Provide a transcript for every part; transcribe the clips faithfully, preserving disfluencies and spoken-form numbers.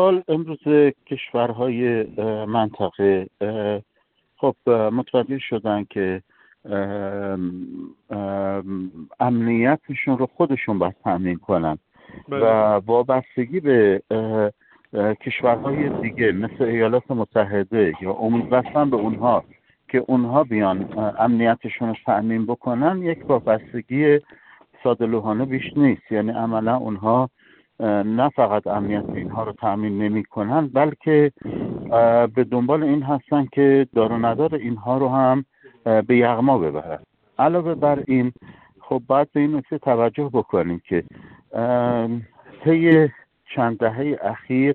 حال امروز کشورهای منطقه خب متوجه شدن که امنیتشون رو خودشون باید تامین کنن و وابستگی به کشورهای دیگه مثل ایالات متحده یا امید بستن به اونها که اونها بیان امنیتشون رو تامین بکنن یک وابستگی ساده لوحانه بیش نیست. یعنی عملا اونها نه فقط امنیت اینها رو تامین نمی کنن بلکه به دنبال این هستن که دار و ندار اینها رو هم به یغما ببرن. علاوه بر این خب باید به این نکته توجه بکنیم که طی چند دهه اخیر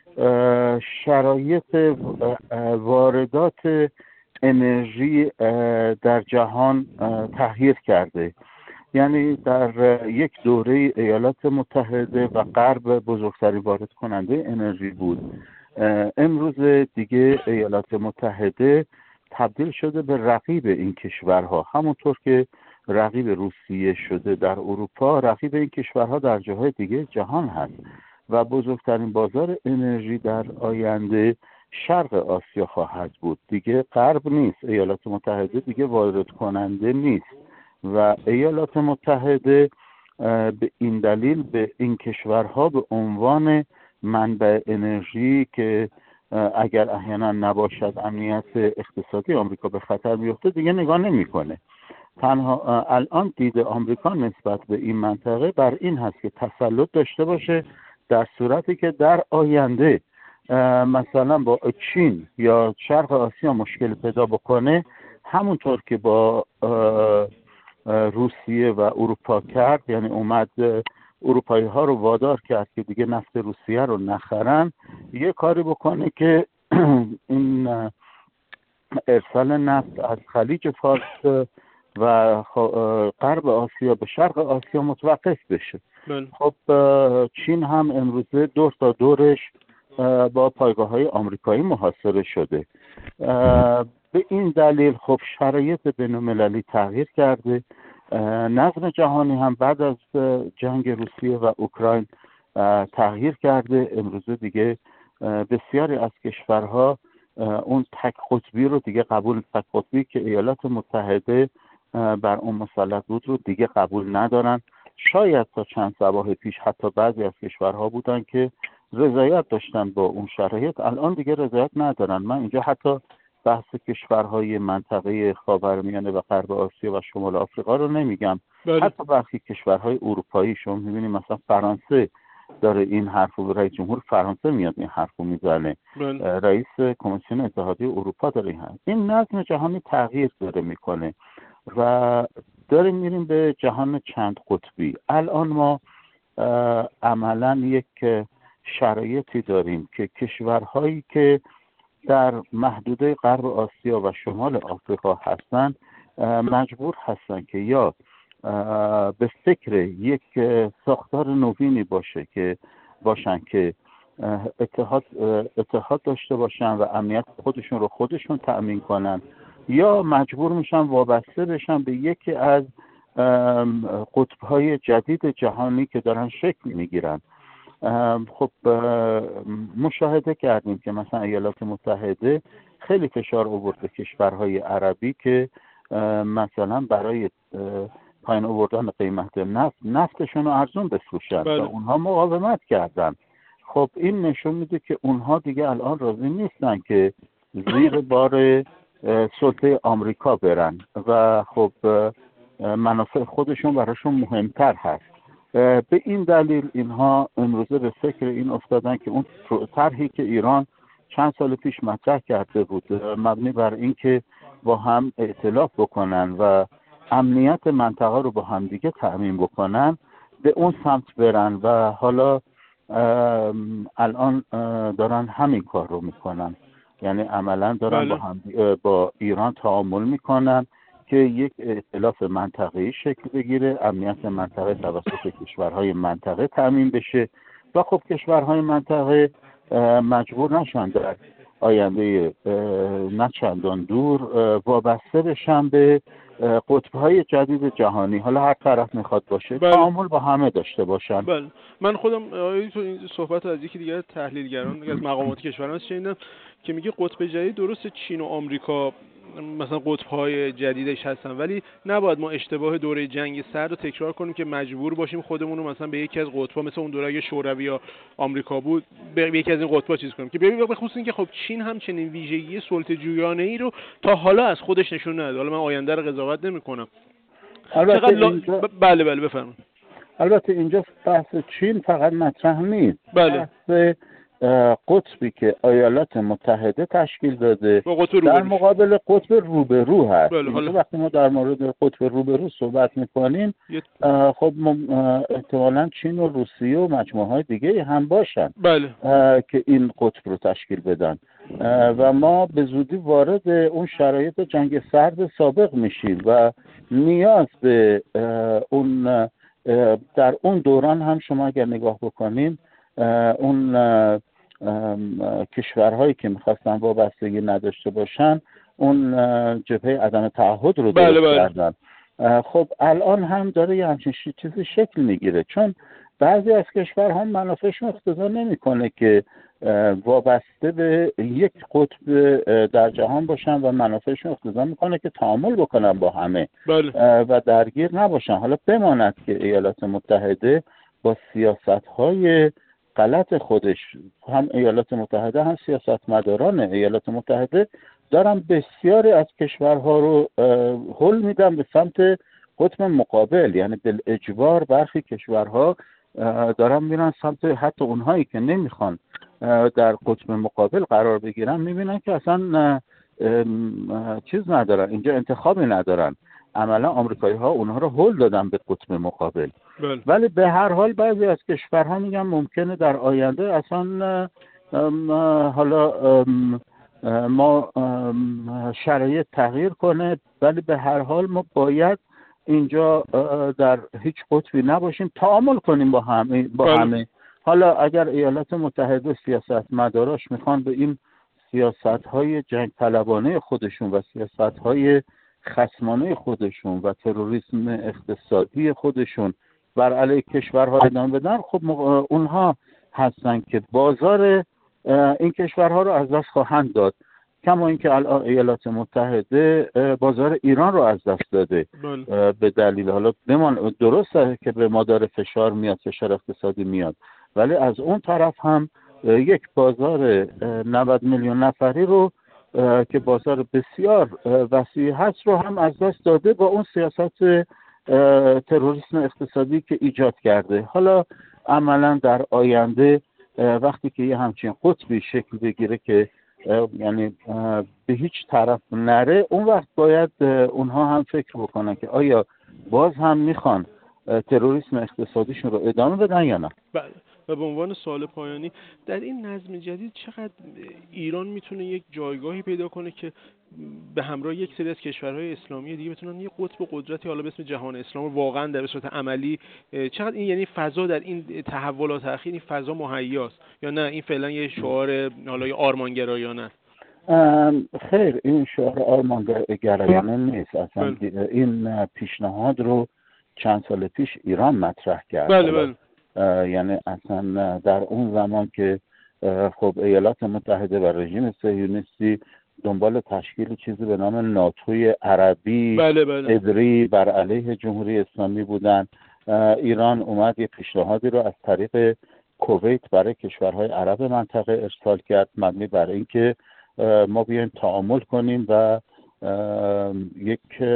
شرایط واردات انرژی در جهان تغییر کرده. یعنی در یک دوره ایالات متحده و غرب بزرگترین وارد کننده انرژی بود. امروز دیگه ایالات متحده تبدیل شده به رقیب این کشورها، همونطور که رقیب روسیه شده در اروپا، رقیب این کشورها در جاهای دیگه جهان هست و بزرگترین بازار انرژی در آینده شرق آسیا خواهد بود. دیگه غرب نیست، ایالات متحده دیگه وارد کننده نیست و ایالات متحده به این دلیل به این کشورها به عنوان منبع انرژی که اگر احیانا نباشد امنیت اقتصادی آمریکا به خطر بیفته دیگه نگاه نمیکنه. تنها الان دید آمریکا نسبت به این منطقه بر این هست که تسلط داشته باشه در صورتی که در آینده مثلا با چین یا شرق آسیا مشکل پیدا بکنه، همونطور که با روسیه و اروپا کرد، یعنی اومد اروپایی ها رو وادار کرد که دیگه نفت روسیه رو نخرن، یه کاری بکنه که این ارسال نفت از خلیج فارس و غرب آسیا به شرق آسیا متوقف بشه. بله. خب چین هم امروزه دور تا دورش با پایگاه های آمریکایی محاصره شده. به این دلیل خب شرایط بین‌المللی تغییر کرده. نظم جهانی هم بعد از جنگ روسیه و اوکراین تغییر کرده. امروزه دیگه بسیاری از کشورها اون تک قطبی رو دیگه قبول تک قطبی که ایالات متحده بر اون مسلط بود رو دیگه قبول ندارن. شاید تا چند صباح پیش حتی بعضی از کشورها بودن که رضایت داشتن با اون شرایط، الان دیگه رضایت ندارن. من اینجا حتی بحث کشورهای منطقه خاورمیانه و غرب آسیا و شمال آفریقا رو نمیگم. بله. حتی برخی کشورهای اروپایی شما میبینید مثلا فرانسه داره این حرفو، رئیس جمهور فرانسه میاد این حرفو میزنه. بله. رئیس کمیسیون اتحادیه اروپا داره این حرف. این نظم جهانی تغییر داره میکنه و داریم میریم به جهان چند قطبی. الان ما عملا یک شرایطی داریم که کشورهایی که در محدوده غرب آسیا و شمال آفریقا هستن مجبور هستن که یا به فکر یک ساختار نوینی باشه که باشن که اتحاد اتحاد داشته باشن و امنیت خودشون رو خودشون تأمین کنن، یا مجبور میشن وابسته بشن به یکی از قطب‌های جدید جهانی که دارن شکل میگیرن. خب مشاهده کردیم که مثلا ایالات متحده خیلی فشار آورد به کشورهای عربی که مثلا برای پایین آوردن قیمت نفت نفتشون رو ارزون بفروشن و اونها مقاومت کردن. خب این نشون میده که اونها دیگه الان راضی نیستن که زیر بار سلطه آمریکا برن و خب منافع خودشون براشون مهمتر هست. به این دلیل اینها امروزه به فکر این افتادن که اون طرحی که ایران چند سال پیش مطرح کرده بود مبنی بر این که با هم ائتلاف بکنن و امنیت منطقه رو با هم دیگه تأمین بکنن، به اون سمت برن و حالا الان دارن همین کار رو میکنن. یعنی عملا دارن با هم با ایران تعامل میکنن که یک ائتلاف منطقه‌ای شکل بگیره، امنیت منطقه توسط کشورهای منطقه تأمین بشه و خب کشورهای منطقه مجبور نشن در آینده نه چندان دور وابسته بشن به قطب‌های جدید جهانی، حالا هر طرف میخواد باشه، بله. تعامل با همه داشته باشن. بله. من خودم تو این صحبت از یکی دیگه تحلیلگران از مقامات کشوران شنیدم که میگه قطب جدید درست چین و آمریکا مثلا قطب‌های جدیدش هستن، ولی نباید ما اشتباه دوره جنگ سرد رو تکرار کنیم که مجبور باشیم خودمون رو مثلا به یکی از قطب‌ها مثل اون دوره شوروی یا آمریکا بود به یکی از این قطب‌ها چیز کنیم. که ببین به خصوص اینکه خب چین هم چنین ویژگی سلطه‌جویانه‌ای رو تا حالا از خودش نشون نداد. حالا من آینده رو قضاوت نمی‌کنم. البته لا... اینجا... ب... بله بله بفرمایید. البته اینجا بحث چین فقط مطرح نیست. بله. بحث قطبی که ایالات متحده تشکیل داده در مقابل قطب روبرو هست. بله. حالا وقتی ما در مورد قطب روبرو صحبت میکنیم یه... خب احتمالاً چین و روسیه و مجموعه های دیگه هم باشن. بله. که این قطب رو تشکیل بدن و ما به زودی وارد اون شرایط جنگ سرد سابق میشیم و نیاز به اون در اون دوران هم شما اگر نگاه بکنیم اون کشورهایی که میخواستن وابستگی نداشته باشن اون جبهه عدم تعهد رو درست بله بله. کردن. خب الان هم داره یه همچین چیزی شکل میگیره، چون بعضی از کشورها منافعشون اقتضا نمیکنه که وابسته به یک قطب در جهان باشن و منافعشون اقتضا میکنه که تعامل بکنن با همه. بله. و درگیر نباشن. حالا بماند که ایالات متحده با سیاست‌های غلط خودش، هم ایالات متحده هم سیاستمداران ایالات متحده دارن بسیاری از کشورها رو هل میدن به سمت قطب مقابل، یعنی بالاجبار برخی کشورها دارن میرن سمت حتی اونهایی که نمیخوان در قطب مقابل قرار بگیرن، میبینن که اصلا چیز ندارن، اینجا انتخابی ندارن. عملا آمریکایی ها اونها رو هل دادن به قطب مقابل. بل. ولی به هر حال بعضی از کشورها میگن ممکنه در آینده اصلا حالا ما شرایط تغییر کنه، ولی به هر حال ما باید اینجا در هیچ قطبی نباشیم، تعامل کنیم با همه با بل. همه. حالا اگر ایالات متحده سیاستمداراش میخوان به این سیاست‌های جنگ طلبانه خودشون و سیاست‌های خصمانه خودشون و تروریسم اقتصادی خودشون بر علیه کشورها ادامه بدن، خب اونها هستن که بازار این کشورها رو از دست خواهند داد، کما اینکه الان ایالات متحده بازار ایران رو از دست داده. بل. به دلیل حالا بمان درسته که به ما داره فشار میاد، فشار اقتصادی میاد، ولی از اون طرف هم یک بازار نود میلیون نفری رو که بازار بسیار وسیع هست رو هم از دست داده با اون سیاست تروریسم اقتصادی که ایجاد کرده. حالا عملا در آینده وقتی که یه همچین قطبی شکل بگیره که یعنی به هیچ طرف نره، اون وقت باید اونها هم فکر بکنن که آیا باز هم میخوان تروریسم اقتصادیشون رو ادامه بدن یا نه. بله. و به عنوان سوال پایانی، در این نظم جدید چقدر ایران میتونه یک جایگاهی پیدا کنه که به همراه یک سری از کشورهای اسلامی دیگه بتونن یک قطب قدرتی حالا به اسم جهان اسلام واقعا در صورت عملی، چقدر این یعنی فضا در این تحولات اخیر این فضا مهیاست یا نه این فعلا یه شعار حالا یه آرمانگرایانه است؟ خیر، این شعار آرمانگرایانه نیست اصلا. این پیشنهاد رو چند سال پیش ایران مطرح کرد. بله بله. یعنی اصلا در اون زمان که خب ایالات متحده و رژیم صهیونیستی دنبال تشکیل چیزی به نام ناتوی عربی بله بله. عبری بر علیه جمهوری اسلامی بودن، ایران اومد یه پیشنهادی رو از طریق کویت برای کشورهای عرب منطقه ارسال کرد، مبنی بر اینکه ما بیایم تعامل کنیم و یک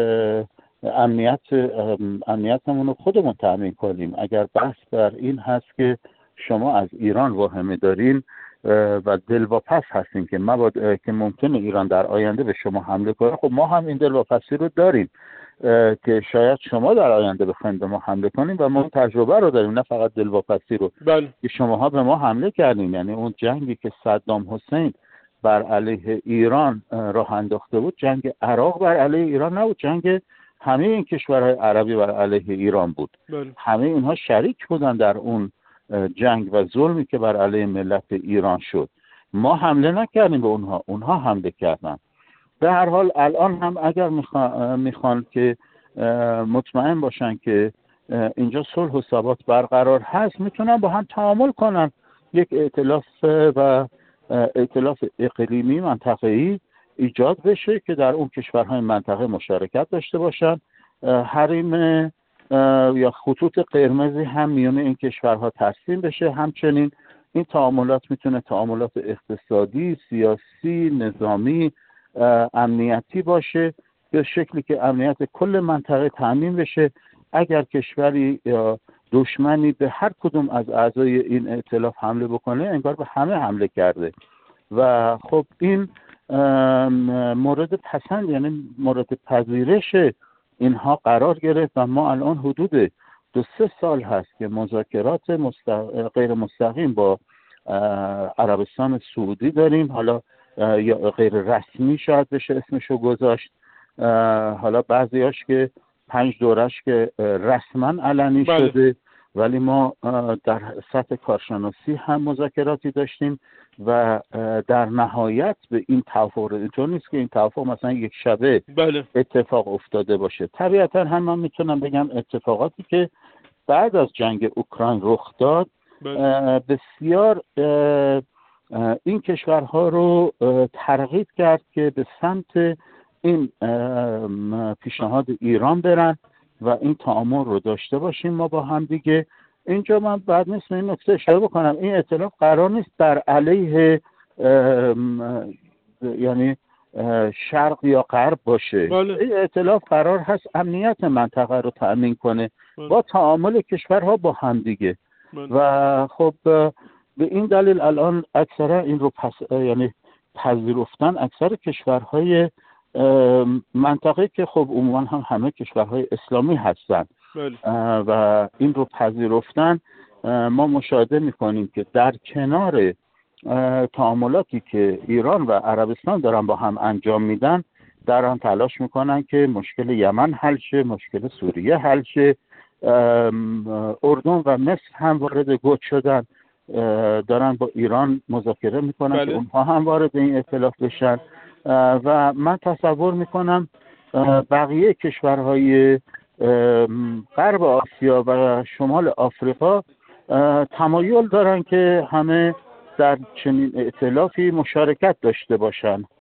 امنیت امنیتمون رو خودمون تامین کنیم. اگر بحث بر این هست که شما از ایران واهمه دارین و دلواپس هستین که مباد که ممکنه ایران در آینده به شما حمله کنه، خب ما هم این دلواپسی رو داریم که شاید شما در آینده بخواید به ما حمله کنین و ما تجربه رو داریم، نه فقط دلواپسی رو. بله. که شماها به ما حمله کردین. یعنی اون جنگی که صدام حسین بر علیه ایران راه انداخته بود، جنگ عراق بر علیه ایران نبود، جنگ همه این کشورهای عربی بر علیه ایران بود. بله. همه اینها شریک بودن در اون جنگ و ظلمی که بر علیه ملت ایران شد. ما حمله نکردیم به اونها، اونها حمله کردن. به هر حال الان هم اگر میخوان, میخوان که مطمئن باشن که اینجا صلح و ثبات برقرار هست، میتونن با هم تعامل کنن، یک ائتلاف و ائتلاف اقلیمی منطقه‌ای ایجاد بشه که در اون کشورهای منطقه مشارکت داشته باشن. حریم یا خطوط قرمزی هم میونه این کشورها ترسیم بشه. همچنین این تعاملات میتونه تعاملات اقتصادی، سیاسی، نظامی، امنیتی باشه به شکلی که امنیت کل منطقه تامین بشه. اگر کشوری یا دشمنی به هر کدوم از اعضای این ائتلاف حمله بکنه، انگار به همه حمله کرده و خب این مورد پسند، یعنی مورد پذیرش اینها قرار گرفت و ما الان حدود دو سه سال هست که مذاکرات مستق... غیر مستقیم با عربستان سعودی داریم. حالا یا غیر رسمی شاید بشه اسمشو گذاشت، حالا بعضیاش که پنج دورش که رسما علنی بله. شده، ولی ما در سطح کارشناسی هم مذاکراتی داشتیم و در نهایت به این توافق اینطور نیست که این توافق مثلا یک شبه بله. اتفاق افتاده باشه. طبیعتا هم من میتونم بگم اتفاقاتی که بعد از جنگ اوکراین رخ داد بله. بسیار این کشورها رو ترغیب کرد که به سمت این پیشنهاد ایران برن و این تعامل رو داشته باشیم ما با هم دیگه. اینجا من بعد نیست این نکته اشاره بکنم، این ائتلاف قرار نیست بر علیه یعنی شرق یا غرب باشه بله. این ائتلاف قرار هست امنیت منطقه رو تأمین کنه بله. با تعامل کشورها با هم دیگه بله. و خب به این دلیل الان اکثرا این رو پس یعنی پذیرفتن اکثر کشورهای منطقه که خب عموما هم همه کشورهای اسلامی هستن بله. و این رو پذیرفتن. ما مشاهده میکنیم که در کنار تعاملاتی که ایران و عربستان دارن با هم انجام میدن، دارن تلاش میکنن که مشکل یمن حل شه، مشکل سوریه حل شه. اردن و مصر هم وارد گوت شدن، دارن با ایران مذاکره میکنن بله. که اونها هم وارد این ائتلاف بشن و من تصور میکنم بقیه کشورهای غرب آسیا و شمال آفریقا تمایل دارن که همه در چنین ائتلافی مشارکت داشته باشن.